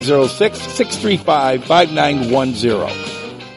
06-635-5910.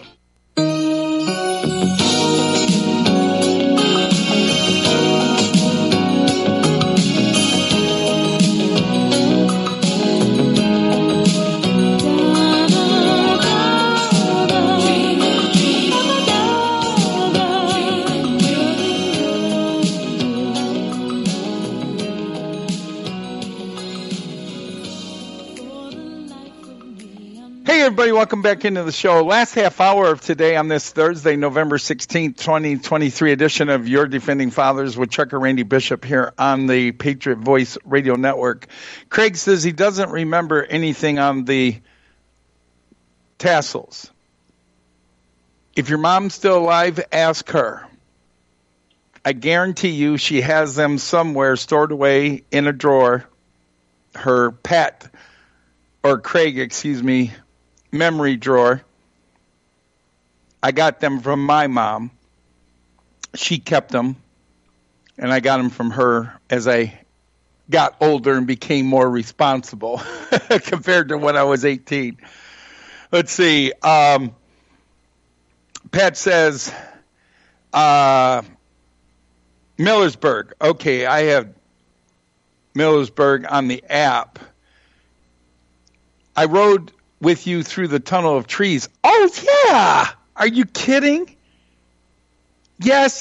Everybody, welcome back into the show. Last half hour of today on this Thursday, November 16th, 2023 edition of Your Defending Fathers with Chuck and Randy Bishop here on the Patriot Voice Radio Network. Craig says he doesn't remember anything on the tassels. If your mom's still alive, ask her. I guarantee you she has them somewhere stored away in a drawer. Her Craig, memory drawer. I got them from my mom. She kept them, and I got them from her as I got older and became more responsible compared to when I was 18. Let's see. Pat says, Millersburg. Okay, I have Millersburg on the app. I rode with you through the tunnel of trees. Oh, yeah. Are you kidding? Yes.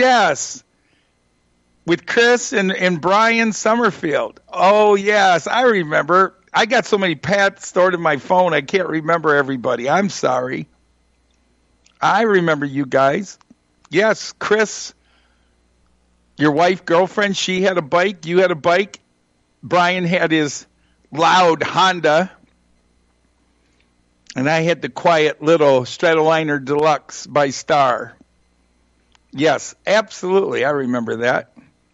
With Chris and Brian Summerfield. Oh, yes. I remember. I got so many Pats stored in my phone, I can't remember everybody. I'm sorry. I remember you guys. Yes, Chris, your wife, girlfriend, she had a bike. You had a bike. Brian had his loud Honda. And I had the quiet little Stratoliner Deluxe by Star. Yes, absolutely. I remember that.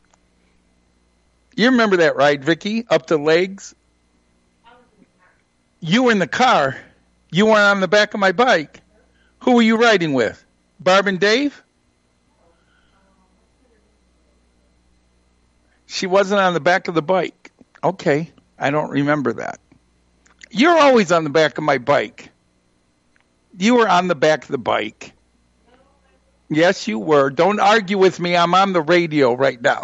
You remember that ride, Vicky? Up the legs? You were in the car. You weren't on the back of my bike. Who were you riding with? Barb and Dave? She wasn't on the back of the bike. Okay, I don't remember that. You're always on the back of my bike. You were on the back of the bike. Yes, you were. Don't argue with me. I'm on the radio right now.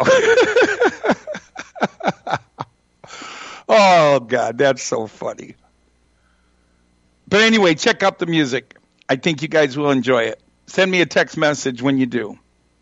Oh, God, that's so funny. But anyway, check out the music. I think you guys will enjoy it. Send me a text message when you do.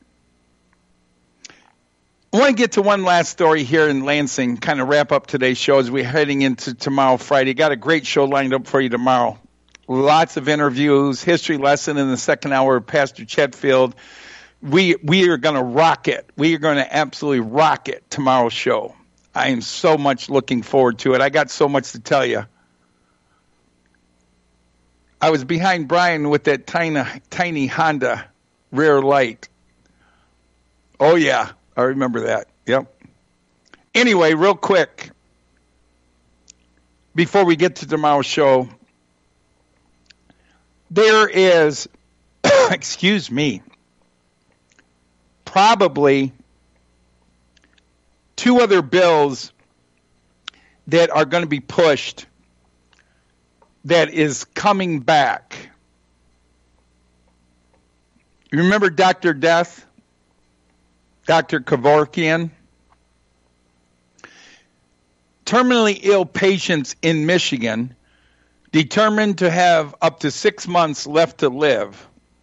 I want to get to one last story here in Lansing, kind of wrap up today's show as we're heading into tomorrow, Friday. Got a great show lined up for you tomorrow. Lots of interviews, history lesson in the second hour of Pastor Chetfield. We are going to rock it. We are going to absolutely rock it tomorrow's show. I am so much looking forward to it. I got so much to tell you. I was behind Brian with that tiny Honda rear light. Oh, yeah. I remember that. Yep. Anyway, real quick, before we get to tomorrow's show, there is, probably two other bills that are going to be pushed that is coming back. You remember Dr. Death? Dr. Kevorkian? Terminally ill patients in Michigan determined to have up to 6 months left to live.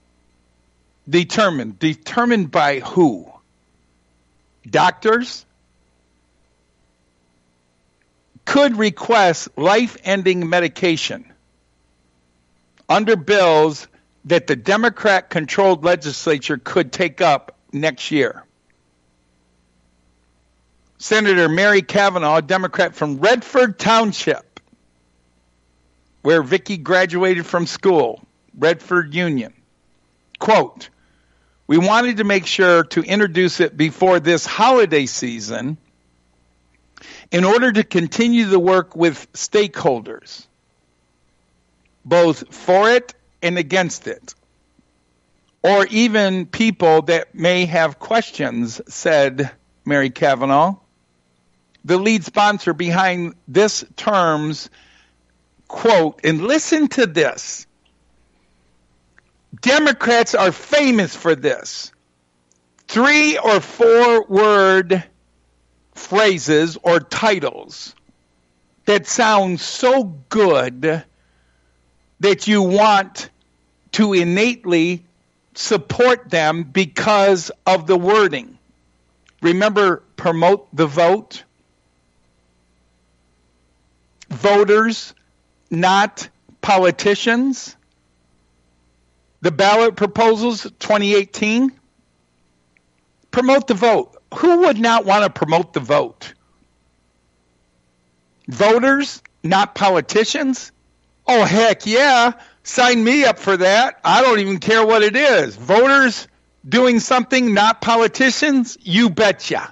Determined by who? Doctors? Could request life-ending medication under bills that the Democrat-controlled legislature could take up next year. Senator Mary Cavanaugh, a Democrat from Redford Township, where Vicky graduated from school, Redford Union. Quote, "We wanted to make sure to introduce it before this holiday season in order to continue the work with stakeholders, both for it and against it, or even people that may have questions," said Mary Cavanaugh. The lead sponsor behind this term's quote, and listen to this. Democrats are famous for this. 3 or 4 word phrases or titles that sound so good that you want to innately support them because of the wording. Remember, promote the vote. Voters, not politicians. The ballot proposals 2018. Promote the vote. Who would not want to promote the vote? Voters, not politicians? Oh, heck yeah. Sign me up for that. I don't even care what it is. Voters doing something, not politicians? You betcha.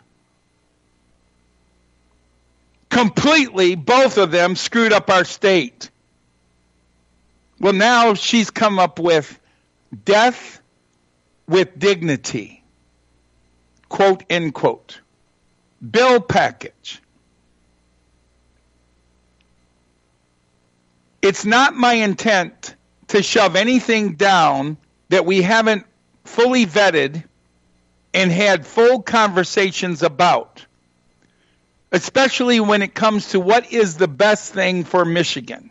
Completely, both of them screwed up our state. Well, now she's come up with death with dignity. Quote, end quote. Bill package. It's not my intent to shove anything down that we haven't fully vetted and had full conversations about, especially when it comes to what is the best thing for Michigan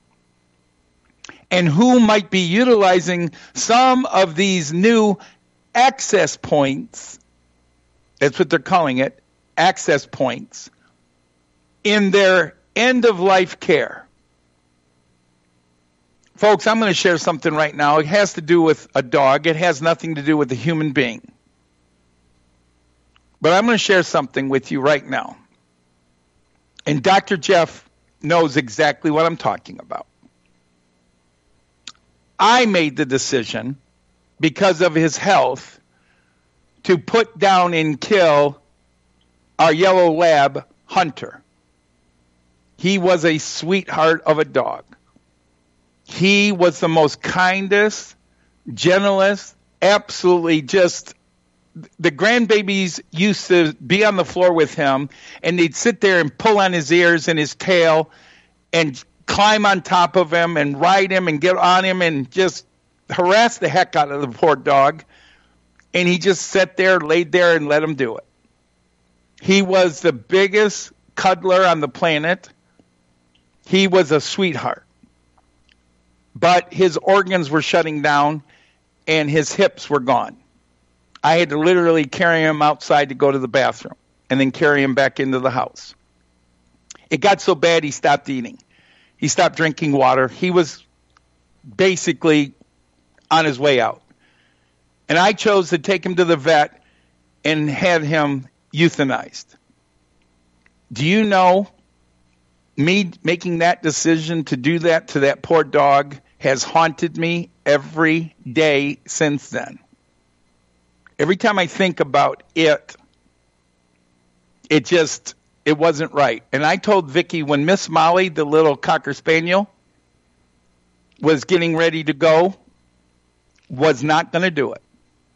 and who might be utilizing some of these new access points, that's what they're calling it, access points, in their end-of-life care. Folks, I'm going to share something right now. It has to do with a dog. It has nothing to do with a human being. But I'm going to share something with you right now. And Dr. Jeff knows exactly what I'm talking about. I made the decision, because of his health, to put down and kill our yellow lab, Hunter. He was a sweetheart of a dog. He was the most kindest, gentlest, absolutely just, the grandbabies used to be on the floor with him, and they'd sit there and pull on his ears and his tail and climb on top of him and ride him and get on him and just harass the heck out of the poor dog. And he just sat there, laid there, and let him do it. He was the biggest cuddler on the planet. He was a sweetheart. But his organs were shutting down and his hips were gone. I had to literally carry him outside to go to the bathroom and then carry him back into the house. It got so bad he stopped eating. He stopped drinking water. He was basically on his way out. And I chose to take him to the vet and had him euthanized. Do you know, me making that decision to do that to that poor dog has haunted me every day since then. Every time I think about it, it wasn't right. And I told Vicky, when Miss Molly, the little Cocker Spaniel, was getting ready to go, was not going to do it.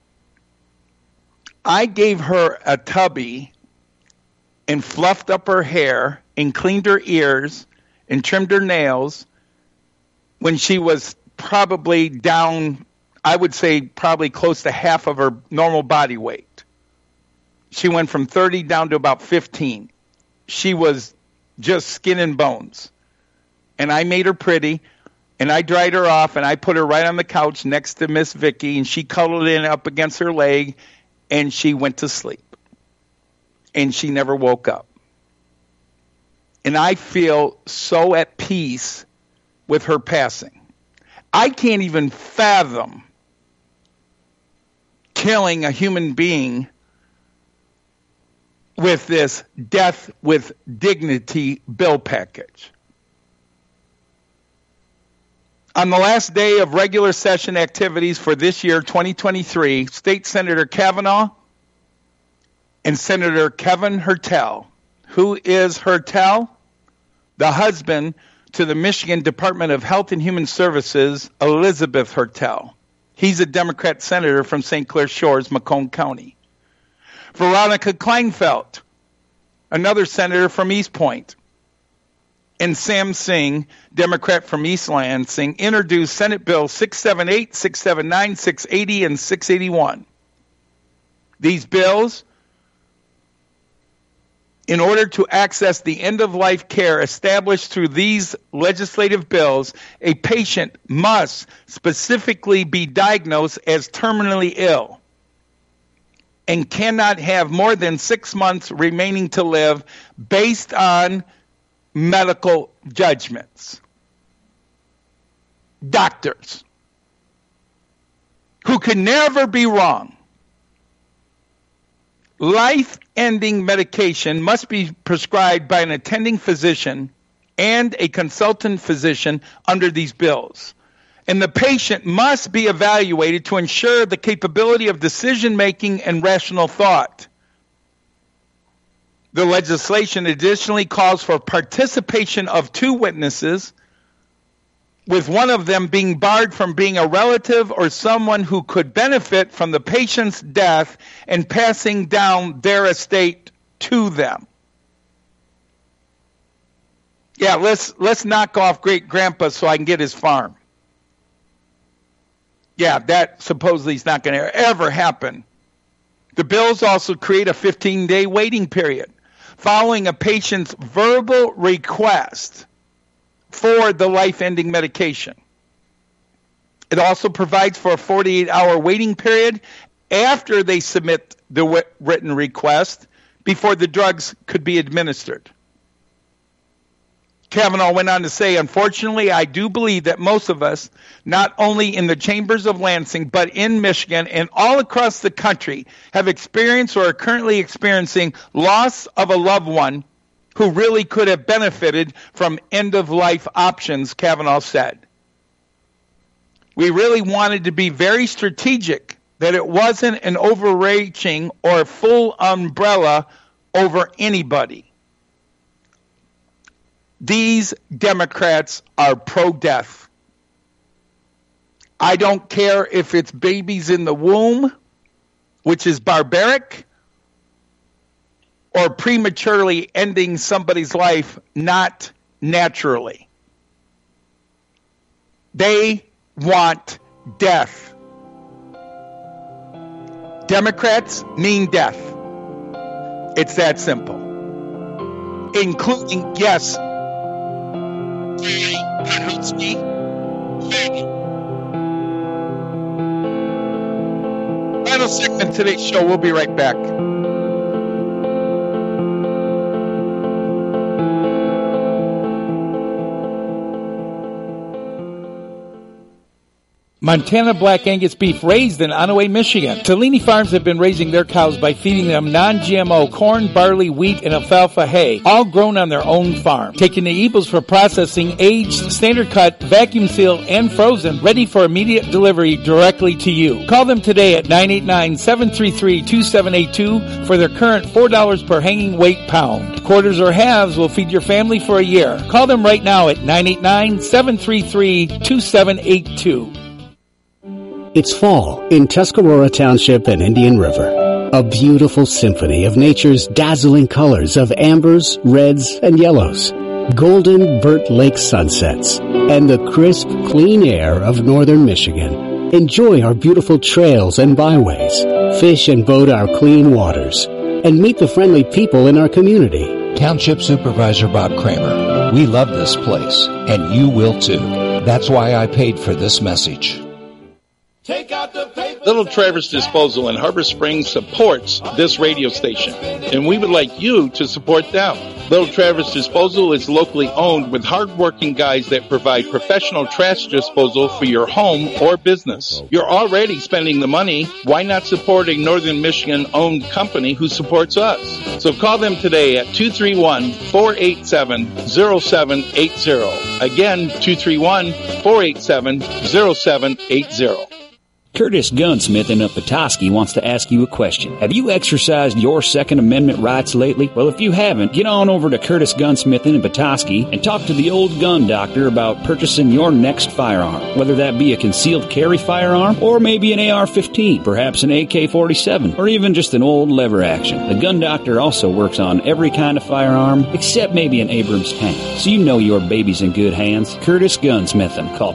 I gave her a tubby and fluffed up her hair and cleaned her ears and trimmed her nails when she was probably down, I would say probably close to half of her normal body weight. She went from 30 down to about 15. She was just skin and bones. And I made her pretty, and I dried her off, and I put her right on the couch next to Miss Vicky, and she cuddled in up against her leg, and she went to sleep. And she never woke up. And I feel so at peace with her passing. I can't even fathom killing a human being with this death with dignity bill package. On the last day of regular session activities for this year, 2023, State Senator Kavanaugh and Senator Kevin Hertel. Who is Hertel? The husband to the Michigan Department of Health and Human Services, Elizabeth Hertel. He's a Democrat senator from St. Clair Shores, Macomb County. Veronica Kleinfeld, another senator from East Point. and Sam Singh, Democrat from East Lansing, introduced Senate Bill 678, 679, 680, and 681. These bills, in order to access the end-of-life care established through these legislative bills, a patient must specifically be diagnosed as terminally ill and cannot have more than 6 months remaining to live based on medical judgments. Doctors who can never be wrong. Life-ending medication must be prescribed by an attending physician and a consultant physician under these bills. And the patient must be evaluated to ensure the capability of decision-making and rational thought. The legislation additionally calls for participation of 2 witnesses, with one of them being barred from being a relative or someone who could benefit from the patient's death and passing down their estate to them. Yeah, let's knock off great grandpa so I can get his farm. Yeah, that supposedly is not going to ever happen. The bills also create a 15-day waiting period following a patient's verbal request for the life-ending medication. It also provides for a 48-hour waiting period after they submit the written request before the drugs could be administered. Kavanaugh went on to say, unfortunately, I do believe that most of us, not only in the chambers of Lansing, but in Michigan and all across the country, have experienced or are currently experiencing loss of a loved one who really could have benefited from end-of-life options, Kavanaugh said. We really wanted to be very strategic, that it wasn't an overreaching or full umbrella over anybody. These Democrats are pro-death. I don't care if it's babies in the womb, which is barbaric, or prematurely ending somebody's life not naturally. They want death. Democrats mean death. It's that simple. Including, yes, final segment of today's show. We'll be right back. Montana Black Angus beef raised in Onaway, Michigan. Tellini Farms have been raising their cows by feeding them non-GMO corn, barley, wheat, and alfalfa hay, all grown on their own farm. Taken to Ebels for processing, aged, standard cut, vacuum sealed, and frozen, ready for immediate delivery directly to you. Call them today at 989-733-2782 for their current $4 per hanging weight pound. Quarters or halves will feed your family for a year. Call them right now at 989-733-2782. It's fall in Tuscarora Township and Indian River. A beautiful symphony of nature's dazzling colors of ambers, reds, and yellows. Golden Burt Lake sunsets and the crisp, clean air of northern Michigan. Enjoy our beautiful trails and byways. Fish and boat our clean waters. And meet the friendly people in our community. Township Supervisor Bob Kramer. We love this place, and you will too. That's why I paid for this message. Little Traverse Disposal in Harbor Springs supports this radio station, and we would like you to support them. Little Traverse Disposal is locally owned with hardworking guys that provide professional trash disposal for your home or business. You're already spending the money. Why not support a Northern Michigan-owned company who supports us? So call them today at 231-487-0780. Again, 231-487-0780. Curtis Gunsmith in Petoskey wants to ask you a question. Have you exercised your Second Amendment rights lately? Well, if you haven't, get on over to Curtis Gunsmith in Petoskey and talk to the old gun doctor about purchasing your next firearm. Whether that be a concealed carry firearm or maybe an AR-15, perhaps an AK-47, or even just an old lever action. The gun doctor also works on every kind of firearm except maybe an Abrams tank. So you know your baby's in good hands. Curtis Gunsmith. Call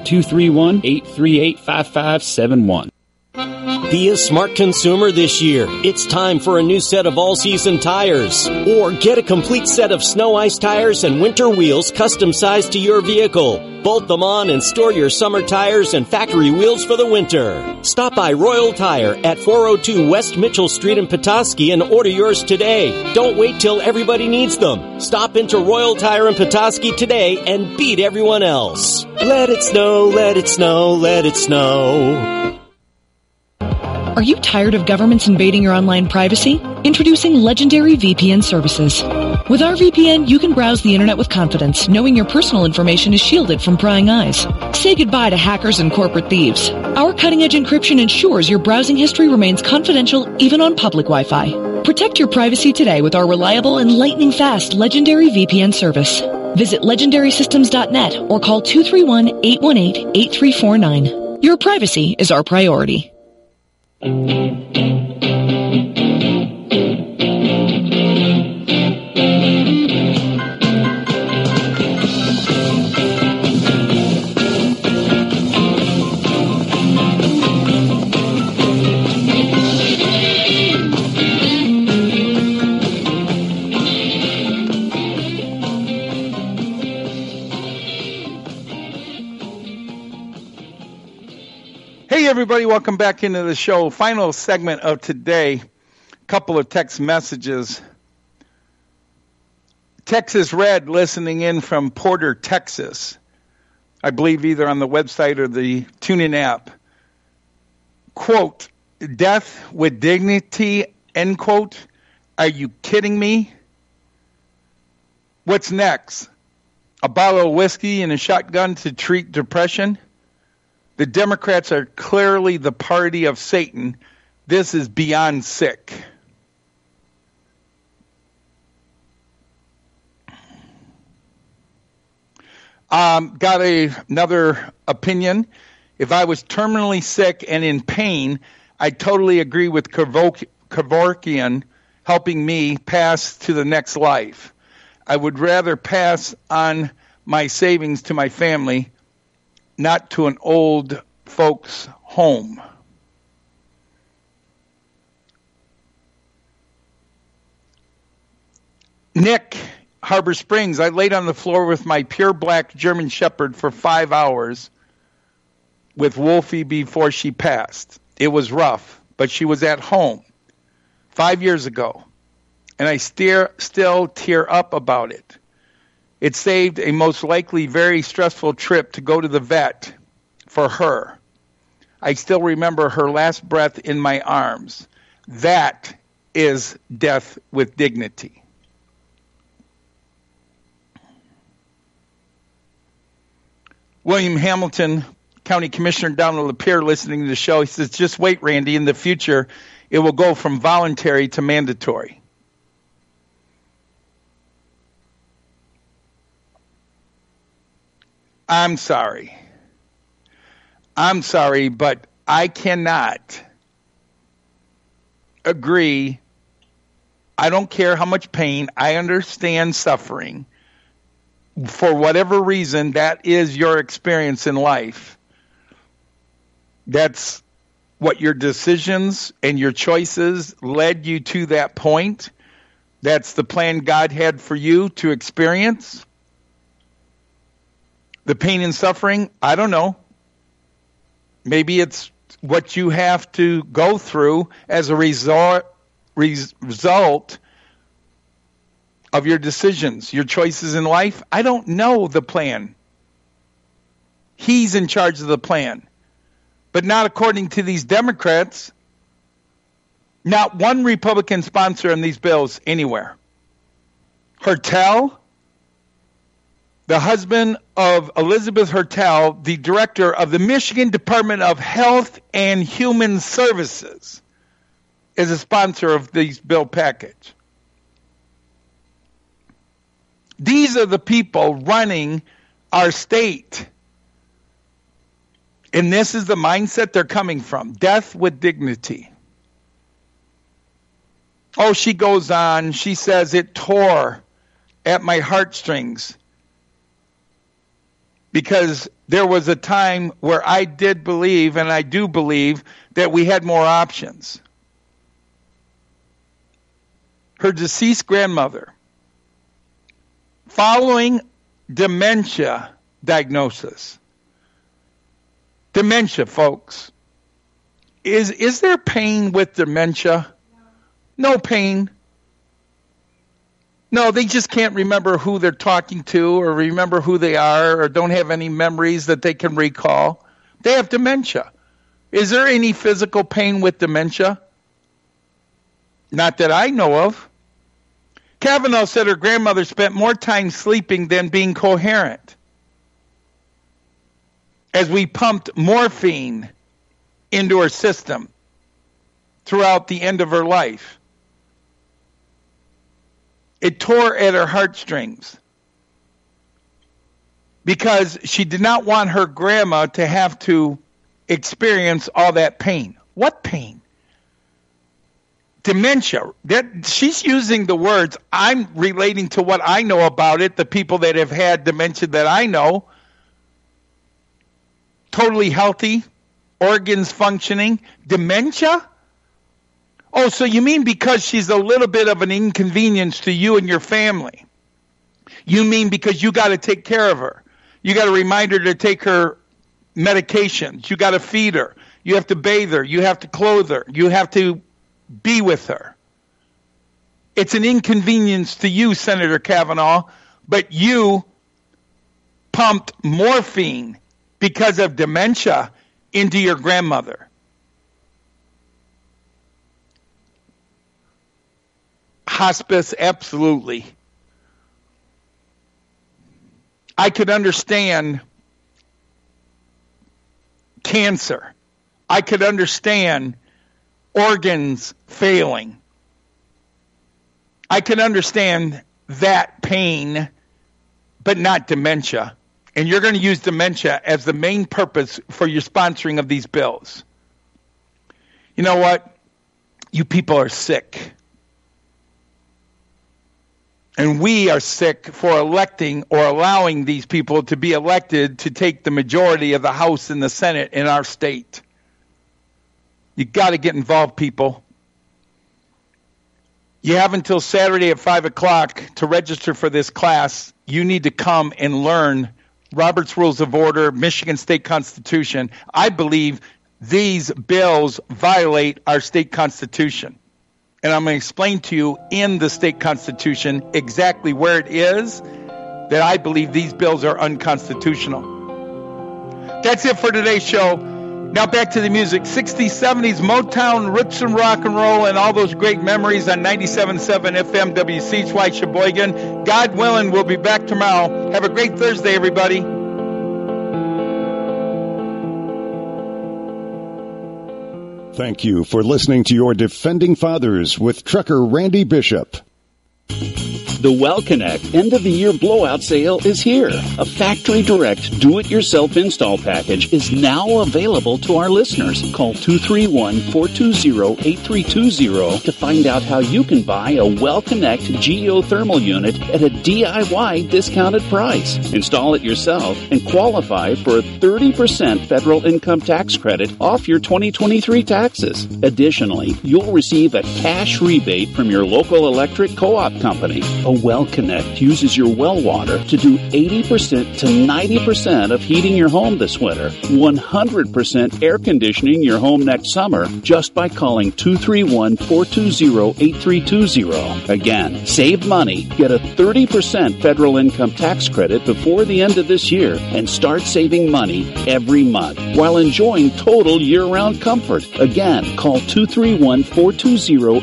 231-838-5571. Be a smart consumer this year. It's time for a new set of all-season tires. Or get a complete set of snow ice tires and winter wheels custom-sized to your vehicle. Bolt them on and store your summer tires and factory wheels for the winter. Stop by Royal Tire at 402 West Mitchell Street in Petoskey and order yours today. Don't wait till everybody needs them. Stop into Royal Tire in Petoskey today and beat everyone else. Let it snow, let it snow, let it snow. Are you tired of governments invading your online privacy? Introducing Legendary VPN services. With our VPN, you can browse the internet with confidence, knowing your personal information is shielded from prying eyes. Say goodbye to hackers and corporate thieves. Our cutting-edge encryption ensures your browsing history remains confidential even on public Wi-Fi. Protect your privacy today with our reliable and lightning-fast Legendary VPN service. Visit legendarysystems.net or call 231-818-8349. Your privacy is our priority. Hey, everybody, welcome back into the show. Final segment of today. A couple of text messages. Texas Red listening in from Porter, Texas. I believe either on the website or the TuneIn app. Quote, death with dignity, end quote. Are you kidding me? What's next? A bottle of whiskey and a shotgun to treat depression? The Democrats are clearly the party of Satan. This is beyond sick. Got another opinion. If I was terminally sick and in pain, I totally agree with Kevorkian helping me pass to the next life. I would rather pass on my savings to my family, not to an old folks' home. Nick, Harbor Springs, I laid on the floor with my pure black German Shepherd for 5 hours with Wolfie before she passed. It was rough, but she was at home 5 years ago, and I still tear up about it. It saved a most likely very stressful trip to go to the vet for her. I still remember her last breath in my arms. That is death with dignity. William Hamilton, County Commissioner down in Lapeer, listening to the show, he says, just wait, Randy. In the future, it will go from voluntary to mandatory. I'm sorry, but I cannot agree. I don't care how much pain. I understand suffering. For whatever reason, that is your experience in life. That's what your decisions and your choices led you to that point. That's the plan God had for you to experience. The pain and suffering, I don't know. Maybe it's what you have to go through as a result of your decisions, your choices in life. I don't know the plan. He's in charge of the plan. But not according to these Democrats. Not one Republican sponsor in these bills anywhere. Hertel? the husband of Elizabeth Hertel, the director of the Michigan Department of Health and Human Services, is a sponsor of this bill package. These are the people running our state. And this is the mindset they're coming from. Death with dignity. Oh, she goes on. She says, it tore at my heartstrings. Because there was a time where I did believe, and I do believe, that we had more options. Her deceased grandmother, following dementia diagnosis. Dementia, folks. Is there pain with dementia? No pain. No, they just can't remember who they're talking to or remember who they are or don't have any memories that they can recall. They have dementia. Is there any physical pain with dementia? Not that I know of. Kavanaugh said her grandmother spent more time sleeping than being coherent. As we pumped morphine into her system throughout the end of her life. It tore at her heartstrings because she did not want her grandma to have to experience all that pain. What pain? Dementia. She's using the words. I'm relating to what I know about it, the people that have had dementia that I know. Totally healthy, organs functioning. Dementia? Oh, so you mean because she's a little bit of an inconvenience to you and your family? You mean because you got to take care of her? You got to remind her to take her medications. You got to feed her. You have to bathe her. You have to clothe her. You have to be with her. It's an inconvenience to you, Senator Kavanaugh, but you pumped morphine because of dementia into your grandmother. Hospice, absolutely. I could understand cancer. I could understand organs failing. I can understand that pain, but not dementia. And you're going to use dementia as the main purpose for your sponsoring of these bills. You know what? You people are sick. And we are sick for electing or allowing these people to be elected to take the majority of the House and the Senate in our state. You got to get involved, people. You have until Saturday at 5 o'clock to register for this class. You need to come and learn Robert's Rules of Order, Michigan State Constitution. I believe these bills violate our state constitution. And I'm going to explain to you in the state constitution exactly where it is that I believe these bills are unconstitutional. That's it for today's show. Now back to the music. 60s, 70s, Motown, roots and rock and roll, and all those great memories on 97.7 FM WCHY Sheboygan. God willing, we'll be back tomorrow. Have a great Thursday, everybody. Thank you for listening to your Defending Fathers with Trucker Randy Bishop. The Well Connect end-of-the-year blowout sale is here. A factory-direct do-it-yourself install package is now available to our listeners. Call 231-420-8320 to find out how you can buy a Well Connect geothermal unit at a DIY discounted price. Install it yourself and qualify for a 30% federal income tax credit off your 2023 taxes. Additionally, you'll receive a cash rebate from your local electric co-op company. A Well Connect uses your well water to do 80% to 90% of heating your home this winter, 100% air conditioning your home next summer, just by calling 231-420-8320. Again, save money, get a 30% federal income tax credit before the end of this year, and start saving money every month while enjoying total year-round comfort. Again, call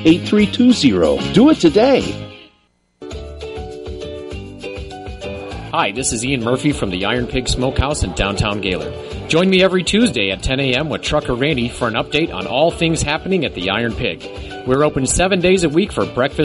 231-420-8320. Do it today. Hi, this is Ian Murphy from the Iron Pig Smokehouse in downtown Gaylord. Join me every Tuesday at 10 a.m. with Trucker Randy for an update on all things happening at the Iron Pig. We're open 7 days a week for breakfast,